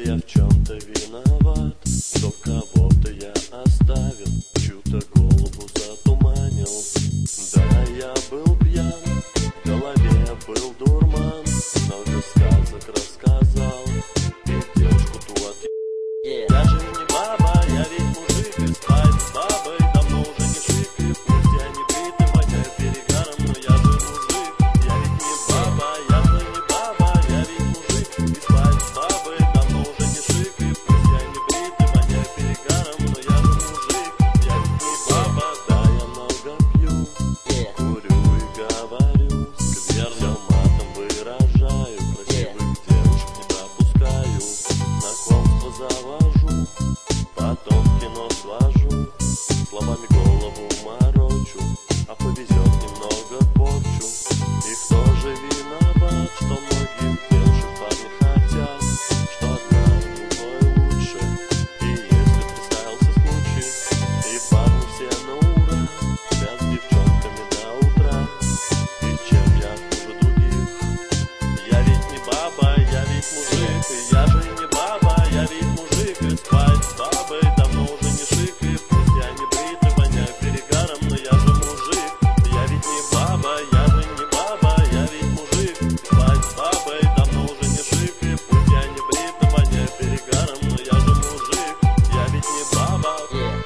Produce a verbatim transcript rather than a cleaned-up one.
я в чем-то виноват, что кого-то я оставил, чью-то голову затуманил. Да, я был пьян, в голове был дурман, много сказок рассказал и девушку ту от... yeah. Я же не баба, я ведь мужик, и спать с бабой давно уже не шик. И пусть я не бриты, воняю перегаром, но я же мужик. Я ведь не баба, я же не баба, я ведь мужик, и спать с бабой давно уже не шик. И пусть я не бриты, воняю перегаром, но я же мужик. Я ведь не баба, да, я много пью, yeah. Курю и говорю, скверным матом выражаю, красивых девушек не пропускаю, знакомство завожу, потом в кино свожу, словами голову морочу, а повезет немного порчу. И кто же виноват, что многих девушек парни хотят, что одна другой лучше. И если представился случай, и парни все на ура, спят с девчонками до утра, и чем я хуже других? Я ведь не баба, я ведь мужик, и я же не баба, я ведь мужик, и спать с бабой давно уже не шик. И пусть я не брит и воняю перегаром, но я же мужик. Я ведь не баба, я же не баба, я ведь мужик, и спать с бабой давно уже не шик. И пусть я не брит и воняю перегаром, но я же мужик. Я ведь не баба, yeah.